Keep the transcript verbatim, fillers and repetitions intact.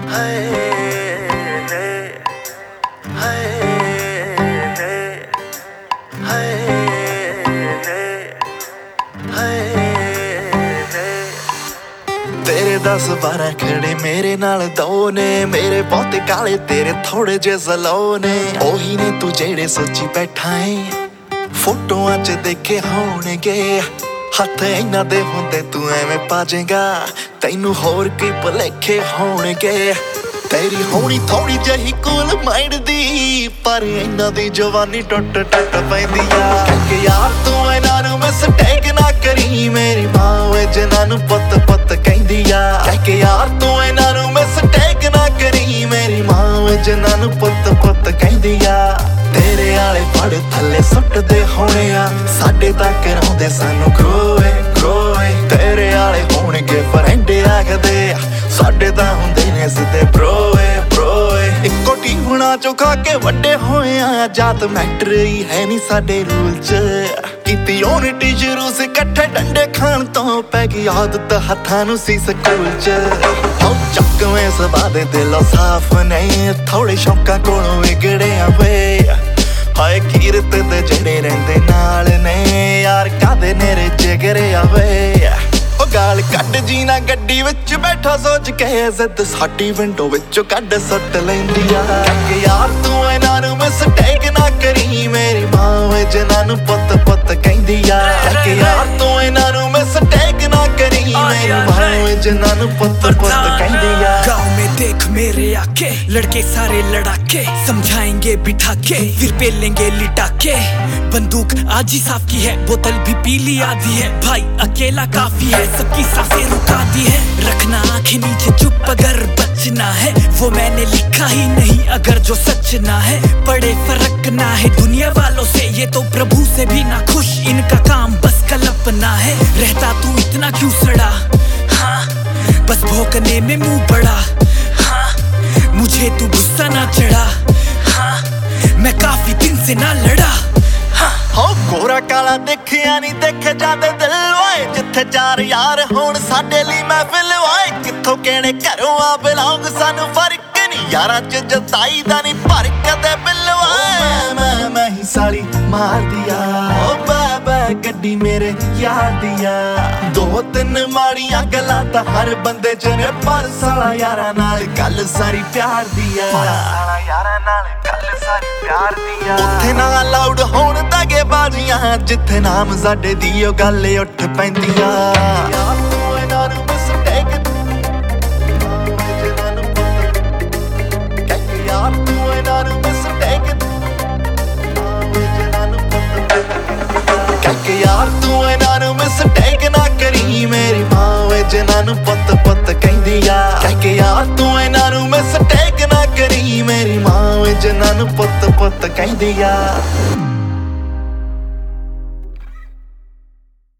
तेरे दस बारह खड़े मेरे नाल दो ने, मेरे बहुते काले तेरे थोड़े जे जलो ने। ओही ने तू जेड़े सोची बैठा है फोटोआं च देखे होणगे, हत्थ इन्हां दे हुंदे तू एवें पा जाएगा, तैनू होर की भुलेखे होणगे। तेरी होनी थोड़ी जही कूल माइंड दी, पर इन्हां दी जवानी टुट टट पैंदी आ। कि यार तू इन्हां नूं मिसटेक ना करी, मेरी मां वे जिन्हां नूं पुत पुत कहंदी आ। कि यार तू इन्हां नूं मिसटेक ना करी, मेरी मां वे जिन्हां नूं पुत पुत कहंदी आ। तेरे आले पड़ थल्ले सुटदे होणे आ, साडे तां कराउंदे सानू ग्रोए ग्रोए। तेरे आले होणगे फ्रेंड आखदे, साडे तां हुंदे ने सिद्धे ब्रोए ब्रोए। इक्को टीवणा चो खा के वड्डे होए आ, जात मैटर ही है नी साडे रूल च। कीती यूनिटी शुरू से कट्ठे डंडे खाण तो पै गई आदत हत्थां नूं सी स्कूल च। चुकवें सबा दे दिलों साफ नहीं, थोड़े शौकां कोलों विगड़े वे। हाय कीरत दे जड़े रहिंदे नाल ने, यार कादे नेरे जिगरे आवे। ओ गाल कड्ड जी ना गड्डी विच बैठा सोच के, जिद्द साडी विंडो विचों कड्ड सुट लैंदी आ। कि यार तू इन्हां नूं मिसटेक ना करी, मेरी मां वे जिन्हां नूं पुत पुत कहंदी आ। कि यार तू इन्हां नूं मिसटेक ना करी, मेरी मां वे जिन्हां नूं पुत पुत कहंदी आ। गाँव में देख मेरे आके लड़के सारे लड़ाके, समझाएंगे बिठा के फिर पेलेंगे लिटा के। बंदूक आज ही साफ की है, बोतल भी पीली आधी है, भाई अकेला काफी है, सबकी सांसें रुका दी है। रखना आंखें नीचे चुप अगर बचना है, वो मैंने लिखा ही नहीं अगर जो सच ना है। बड़े फर्क ना है दुनिया वालों से, ये तो प्रभु से भी ना खुश, इनका काम बस कल्पना है। रहता तू इतना क्यों सड़ा, हाँ बस भौंकने में मुंह बड़ा, हाँ मुझे तू गुस्सा ना चढ़ा, हाँ मैं काफी दिन से ना लड़ा। हो गोरा काला देखिया नहीं देखे जाते दिल वाए, जिथे चार यार होण साडे लई महफिल वाए। कित्थों केड़े घरों आ बिलोंग सानू फर्क नहीं, यारां च जताई दा नहीं पर कदे बिल वाए। मैं मैं ही साली मार दिया, ओ बाबा गड्डी मेरे यार दिया। दो तीन माड़ियां गल्लां तां हर बंदे च ने, पर साला यारां नाल गल सारी प्यार दिया। साला यारां नाल गल सारी प्यार दिया। उत्थे ना लाउड होण दगे बाजियां, जिथे नाम साडे दी ओ गल उठ पैंदियां। यार तू इन्हां नूं मिसटेक, यार तू इन्हां नूं मिसटेक, यार तू इन्हां नूं मिसटेक ना करी, मेरी मां वे जिन्हां नूं पुत पुत कहंदी आ। कि यार तू इन्हां नूं मिसटेक ना करी, मेरी मां वे जिन्हां नूं पुत पुत कहंदी आ।